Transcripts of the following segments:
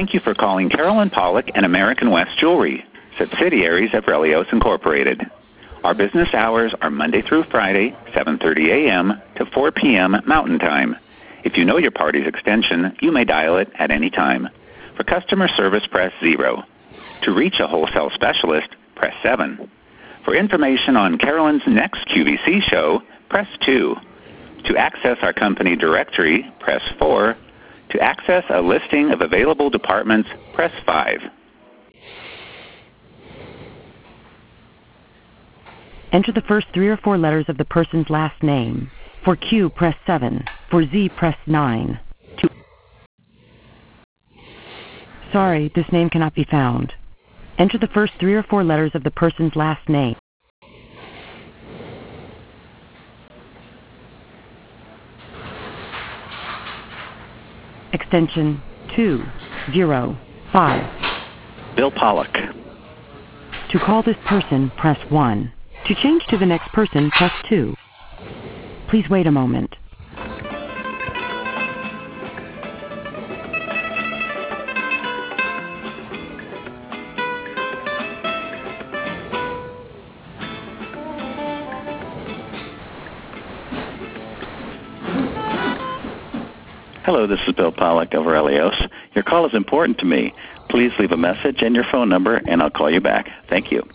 Thank you for calling Carolyn Pollock and American West Jewelry, subsidiaries of Relios Incorporated. Our business hours are Monday through Friday, 7:30 a.m. to 4 p.m. Mountain Time. If you know your party's extension, you may dial it at any time. For customer service, press 0. To reach a wholesale specialist, press 7. For information on Carolyn's next QVC show, press 2. To access our company directory, press 4. To access a listing of available departments, press 5. Enter the first 3 or 4 letters of the person's last name. For Q, press 7. For Z, press 9. Sorry, this name cannot be found. Enter the first 3 or 4 letters of the person's last name. Extension 205. Bill Pollock. To call this person, press 1. To change to the next person, press 2. Please wait a moment. Hello, this is Bill Pollock of Relios. Your call is important to me. Please leave a message and your phone number, and I'll call you back. Thank you.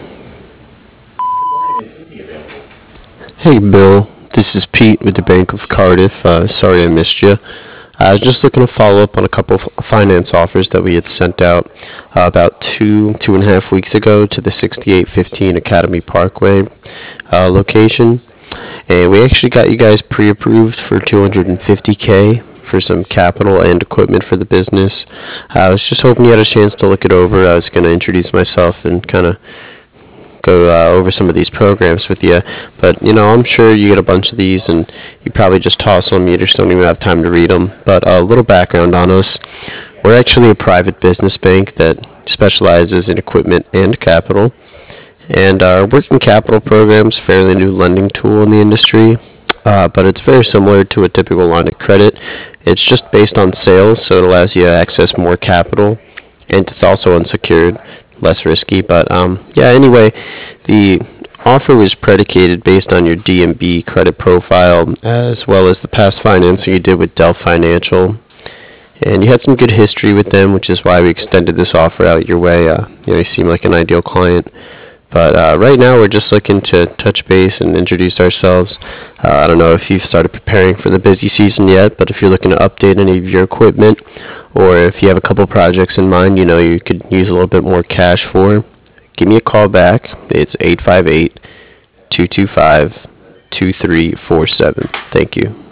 Hey, Bill. This is Pete with the Bank of Cardiff. Sorry I missed you. I was just looking to follow up on a couple of finance offers that we had sent out about 2.5 weeks ago to the 6815 Academy Parkway location. And we actually got you guys pre-approved for $250K for some capital and equipment for the business. I was just hoping you had a chance to look it over. I was going to introduce myself and kind of go over some of these programs with you. But, you know, I'm sure you get a bunch of these and you probably just toss them. You just don't even have time to read them. But a little background on us. We're actually a private business bank that specializes in equipment and capital. And our working capital program is a fairly new lending tool in the industry, but it's very similar to a typical line of credit. It's just based on sales, so it allows you to access more capital, and it's also unsecured, less risky. But yeah, anyway, the offer was predicated based on your D&B credit profile, as well as the past financing you did with Dell Financial. And you had some good history with them, which is why we extended this offer out your way. You seem like an ideal client. But right now we're just looking to touch base and introduce ourselves. I don't know if you've started preparing for the busy season yet, but if you're looking to update any of your equipment, or if you have a couple projects in mind you could use a little bit more cash for, give me a call back. It's 858-225-2347. Thank you.